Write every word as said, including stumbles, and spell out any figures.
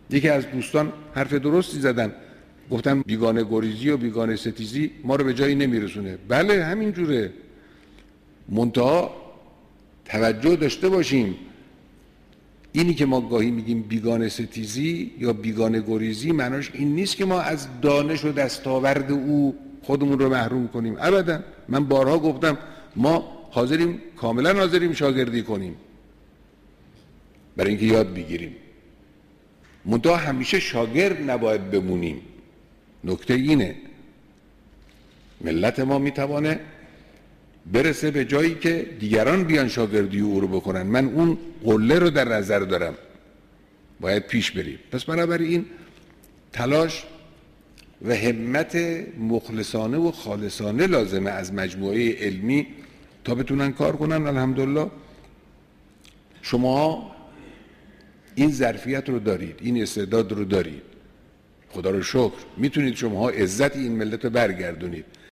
یکی از دوستان حرف درستی زدن، گفتن بیگانه گریزی و بیگانه ستیزی ما رو به جایی نمیرسونه. بله همین جوره، منتها توجه داشته باشیم اینی که ما گاهی میگیم بیگانه ستیزی یا بیگانه گریزی معناش این نیست که ما از دانش و دستاورد او خودمون رو محروم کنیم. ابدا. من بارها گفتم ما حاضریم، کاملا حاضریم شاگردی کنیم برای اینکه یاد بگیریم، منتها همیشه شاگرد نباید بمونیم. نکته اینه ملت ما میتوانه برسه به جایی که دیگران بیان شاگردی او رو بکنن. من اون قله رو در نظر دارم، باید پیش بریم. پس بنابراین تلاش و همت مخلصانه و خالصانه لازمه از مجموعه علمی تا بتونن کار کنن. الحمدلله شما این ظرفیت رو دارید، این استعداد رو دارید، خدا رو شکر میتونید شما عزت این ملت رو برگردونید.